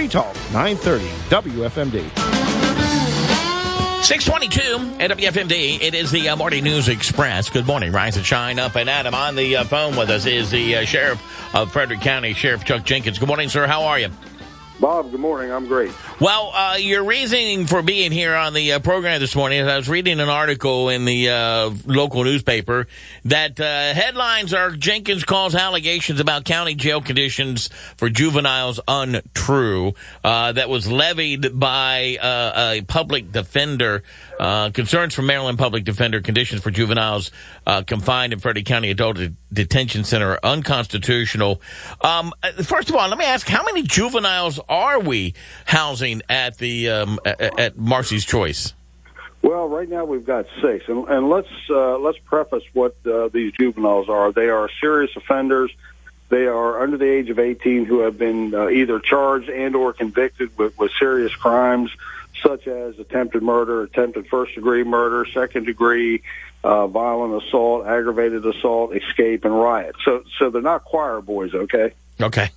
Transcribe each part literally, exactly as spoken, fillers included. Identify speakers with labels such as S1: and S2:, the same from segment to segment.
S1: Talk, nine thirty W F M D.
S2: six twenty-two at W F M D. It is the uh, Morning News Express. Good morning. Rise and shine up and Adam. On the uh, phone with us is the uh, Sheriff of Frederick County, Sheriff Chuck Jenkins. Good morning, sir. How are you?
S3: Bob, good morning. I'm great.
S2: Well, uh, your reasoning for being here on the uh, program this morning is I was reading an article in the uh, local newspaper that uh, headlines are Jenkins calls allegations about county jail conditions for juveniles untrue. Uh, that was levied by uh, a public defender. Uh, concerns from Maryland Public Defender, conditions for juveniles uh, confined in Frederick County Adult De- Detention Center are unconstitutional. Um, first of all, let me ask, how many juveniles are we housing at the um, at, at Marcy's Choice?
S3: Well, right now we've got six, and, and let's uh, let's preface what uh, these juveniles are. They are serious offenders. They are under the age of eighteen who have been uh, either charged and or convicted with, with serious crimes, such as attempted murder, attempted first-degree murder, second-degree uh, violent assault, aggravated assault, escape, and riot. So, so they're not choir boys, okay?
S2: Okay.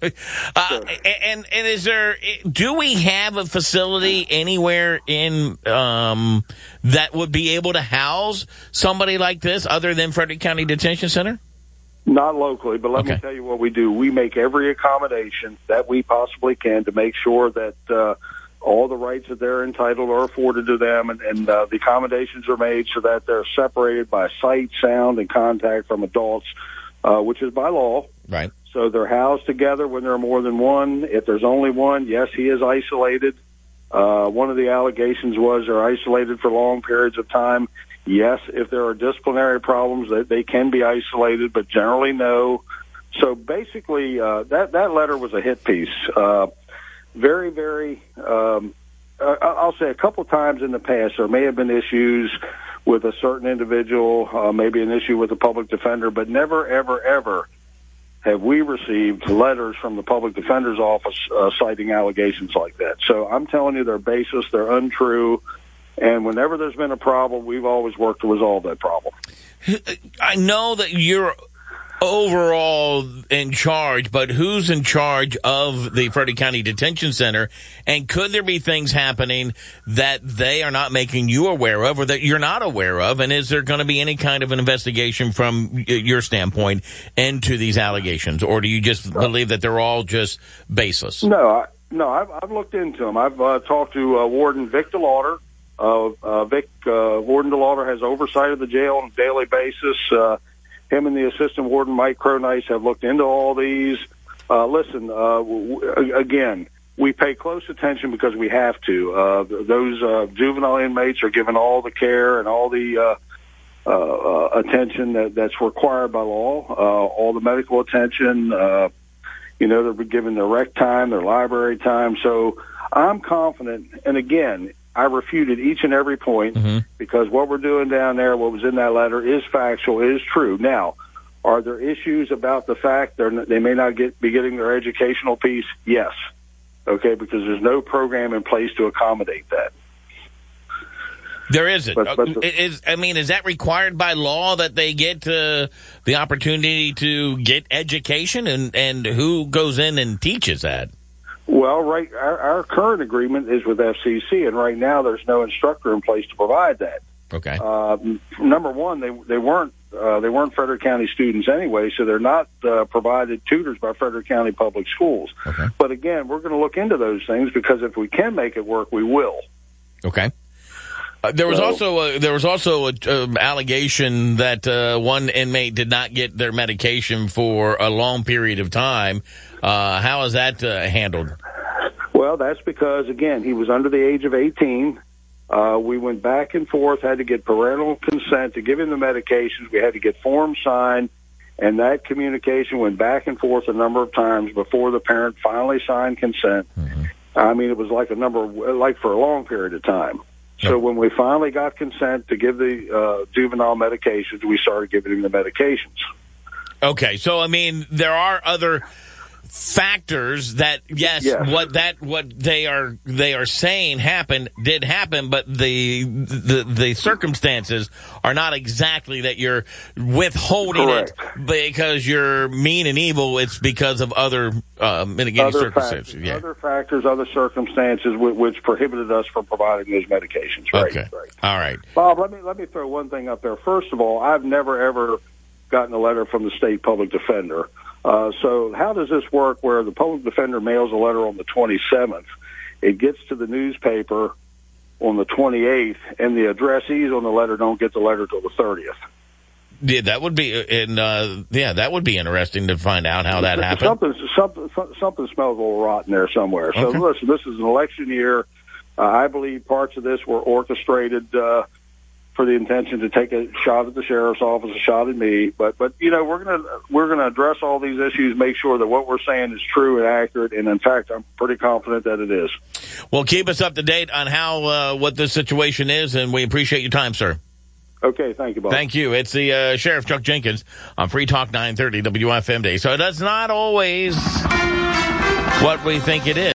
S2: uh, sure. And and is there? Do we have a facility anywhere in um, that would be able to house somebody like this, other than Frederick County Detention Center?
S3: Not locally, but let
S2: okay.
S3: me tell you what we do. We make every accommodation that we possibly can to make sure that uh, all the rights that they're entitled are afforded to them, and, and uh, the accommodations are made so that they're separated by sight, sound, and contact from adults, uh, which is by law.
S2: Right.
S3: So they're housed together when there are more than one. If there's only one, yes, he is isolated. Uh, one of the allegations was they're isolated for long periods of time. Yes, if there are disciplinary problems, they, they can be isolated, but generally no. So basically, uh, that, that letter was a hit piece. Uh, very, very, um, I'll say a couple times in the past, there may have been issues with a certain individual, uh, maybe an issue with a public defender, but never, ever, ever have we received letters from the public defender's office uh, citing allegations like that. So I'm telling you, they're baseless, they're untrue, and whenever there's been a problem, we've always worked to resolve that problem.
S2: I know that you're overall in charge, but who's in charge of the Frederick County Detention Center? And could there be things happening that they are not making you aware of, or that you're not aware of? And is there going to be any kind of an investigation from your standpoint into these allegations, or do you just believe that they're all just baseless?
S3: No, I, no, I've, I've looked into them. I've uh, talked to uh, Warden Vic DeLauder. Uh, uh, Vic uh, Warden DeLauder has oversight of the jail on a daily basis. Uh, Him and the assistant warden, Mike Cronice, have looked into all these. Uh, listen, uh, w- again, we pay close attention because we have to. Uh, those uh, juvenile inmates are given all the care and all the uh, uh, uh, attention that, that's required by law, uh, all the medical attention. Uh, you know, they're given their rec time, their library time. So I'm confident, and again, I refuted each and every point mm-hmm. because what we're doing down there, what was in that letter, is factual, is true. Now, are there issues about the fact they're, they may not get be getting their educational piece? Yes. Okay, because there's no program in place to accommodate that.
S2: There isn't.
S3: But, but the,
S2: is, I mean, is that required by law that they get uh, the opportunity to get education, and, and who goes in and teaches that?
S3: Well, right, our, our current agreement is with F C C, and right now there's no instructor in place to provide that.
S2: Okay.
S3: Uh, number one, they they weren't uh, they weren't Frederick County students anyway, so they're not uh, provided tutors by Frederick County Public Schools.
S2: Okay.
S3: But again, we're going to look into those things because if we can make it work, we will.
S2: Okay. Uh, there was so, also a, there was also an um, allegation that uh, one inmate did not get their medication for a long period of time. Uh, how is that uh, handled?
S3: Well, that's because, again, he was under the age of eighteen. Uh, we went back and forth, had to get parental consent to give him the medications. We had to get forms signed, and that communication went back and forth a number of times before the parent finally signed consent. Mm-hmm. I mean, it was like a number, like for a long period of time. So when we finally got consent to give the uh, juvenile medications, we started giving him the medications.
S2: Okay, so, I mean, there are other factors that yes,
S3: Yes.
S2: what that what they are they are saying happened did happen, but the the the circumstances are not exactly that you're withholding
S3: Correct.
S2: it because you're mean and evil. It's because of other uh, mitigating
S3: Other
S2: circumstances.
S3: factors,
S2: Yeah.
S3: other factors, other circumstances which, which prohibited us from providing those medications. Right.
S2: Okay.
S3: Right.
S2: All right.
S3: Bob, let me let me throw one thing up there. First of all, I've never ever gotten a letter from the state public defender. Uh, so how does this work where the public defender mails a letter on the twenty-seventh, it gets to the newspaper on the twenty-eighth, and the addressees on the letter don't get the letter till the thirtieth?
S2: Yeah, that would be in. Uh, yeah, that would be interesting to find out how that happened.
S3: Something, something, something smells a little rotten there somewhere. So
S2: Okay.
S3: listen, this is an election year. Uh, I believe parts of this were orchestrated uh, for the intention to take a shot at the sheriff's office, a shot at me. But, but you know, we're gonna we're gonna address all these issues, make sure that what we're saying is true and accurate. And in fact, I'm pretty confident that it is.
S2: Well, keep us up to date on how uh, what this situation is, and we appreciate your time, sir.
S3: Okay, thank you, Bob.
S2: Thank you. It's the uh, Sheriff Chuck Jenkins on Free Talk nine thirty W F M Day. So that's not always what we think it is.